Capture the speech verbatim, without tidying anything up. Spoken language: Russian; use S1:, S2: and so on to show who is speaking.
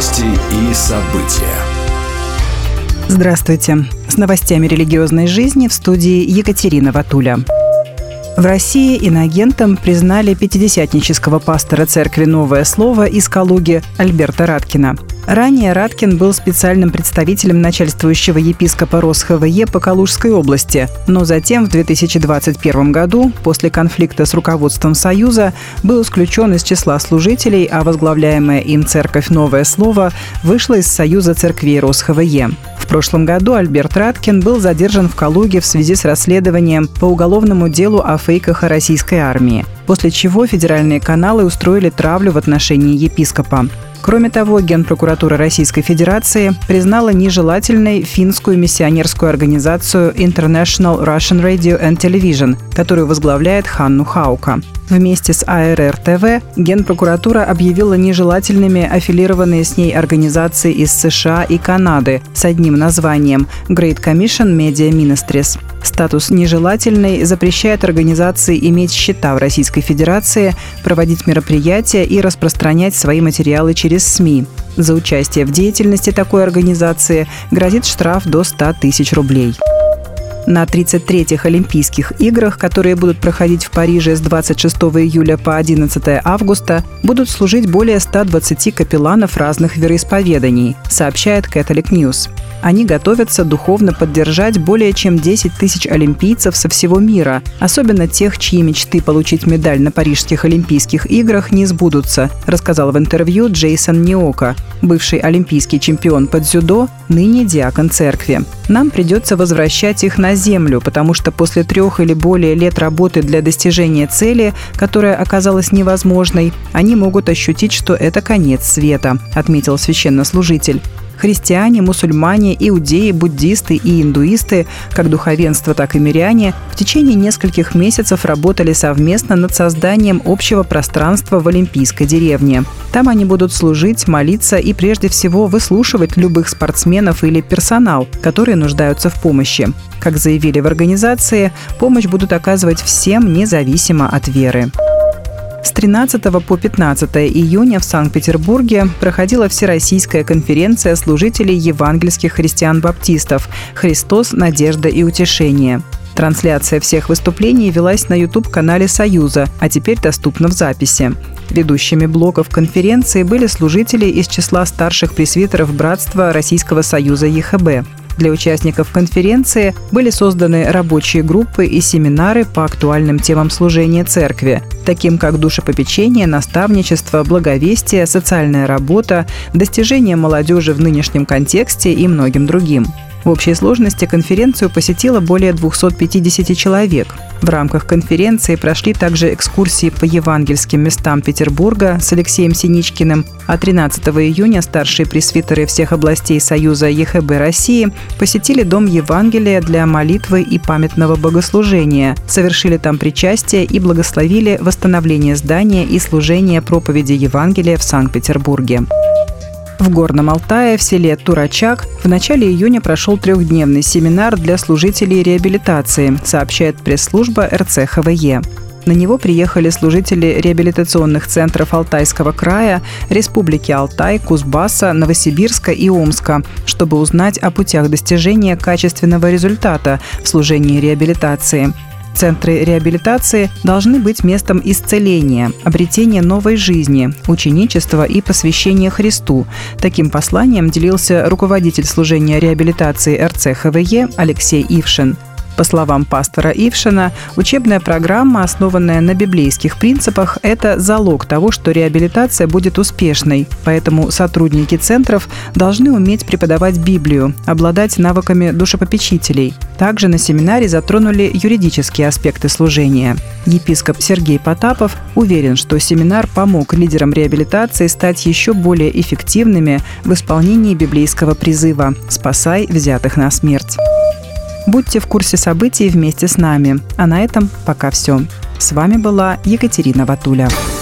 S1: Новости и события.
S2: Здравствуйте. С новостями религиозной жизни в студии Екатерина Ватуля. В России иноагентом признали пятидесятнического пастора церкви «Новое слово» из Калуги Альберта Раткина. Ранее Раткин был специальным представителем начальствующего епископа РосХВЕ по Калужской области, но затем в две тысячи двадцать первом году, после конфликта с руководством Союза, был исключен из числа служителей, а возглавляемая им церковь «Новое слово» вышла из Союза церквей РосХВЕ. В прошлом году Альберт Раткин был задержан в Калуге в связи с расследованием по уголовному делу о фейках о российской армии, после чего федеральные каналы устроили травлю в отношении епископа. Кроме того, Генпрокуратура Российской Федерации признала нежелательной финскую миссионерскую организацию International Russian Radio and Television, которую возглавляет Ханну Хаука. Вместе с АРР-ТВ Генпрокуратура объявила нежелательными аффилированные с ней организации из США и Канады с одним названием Great Commission Media Ministries. Статус «нежелательный» запрещает организации иметь счета в Российской Федерации, проводить мероприятия и распространять свои материалы через СМИ. За участие в деятельности такой организации грозит штраф до ста тысяч рублей. На тридцать третьих Олимпийских играх, которые будут проходить в Париже с двадцать шестого июля по одиннадцатого августа, будут служить более ста двадцати капелланов разных вероисповеданий, сообщает Catholic News. Они готовятся духовно поддержать более чем десять тысяч олимпийцев со всего мира, особенно тех, чьи мечты получить медаль на Парижских Олимпийских играх не сбудутся, рассказал в интервью Джейсон Ниока, бывший олимпийский чемпион по дзюдо, ныне диакон церкви. «Нам придется возвращать их на землю, потому что после трех или более лет работы для достижения цели, которая оказалась невозможной, они могут ощутить, что это конец света», отметил священнослужитель. Христиане, мусульмане, иудеи, буддисты и индуисты, как духовенство, так и миряне, в течение нескольких месяцев работали совместно над созданием общего пространства в Олимпийской деревне. Там они будут служить, молиться и прежде всего выслушивать любых спортсменов или персонал, которые нуждаются в помощи. Как заявили в организации, помощь будут оказывать всем, независимо от веры. С тринадцатого по пятнадцатое июня в Санкт-Петербурге проходила Всероссийская конференция служителей евангельских христиан-баптистов «Христос, надежда и утешение». Трансляция всех выступлений велась на YouTube-канале Союза, а теперь доступна в записи. Ведущими блоков конференции были служители из числа старших пресвитеров Братства Российского Союза ЕХБ. Для участников конференции были созданы рабочие группы и семинары по актуальным темам служения церкви, таким как душепопечение, наставничество, благовестие, социальная работа, достижения молодежи в нынешнем контексте и многим другим. В общей сложности конференцию посетило более двухсот пятидесяти человек. В рамках конференции прошли также экскурсии по евангельским местам Петербурга с Алексеем Синичкиным, а тринадцатого июня старшие пресвитеры всех областей Союза ЕХБ России посетили Дом Евангелия для молитвы и памятного богослужения, совершили там причастие и благословили восстановление здания и служение проповеди Евангелия в Санкт-Петербурге. В Горном Алтае, в селе Турачак, в начале июня прошел трехдневный семинар для служителей реабилитации, сообщает пресс-служба РЦХВЕ. На него приехали служители реабилитационных центров Алтайского края, Республики Алтай, Кузбасса, Новосибирска и Омска, чтобы узнать о путях достижения качественного результата в служении реабилитации. Центры реабилитации должны быть местом исцеления, обретения новой жизни, ученичества и посвящения Христу. Таким посланием делился руководитель служения реабилитации РЦХВЕ Алексей Ившин. По словам пастора Ившина, учебная программа, основанная на библейских принципах, это залог того, что реабилитация будет успешной. Поэтому сотрудники центров должны уметь преподавать Библию, обладать навыками душепопечителей. Также на семинаре затронули юридические аспекты служения. Епископ Сергей Потапов уверен, что семинар помог лидерам реабилитации стать еще более эффективными в исполнении библейского призыва «Спасай взятых на смерть». Будьте в курсе событий вместе с нами. А на этом пока все. С вами была Екатерина Ватуля.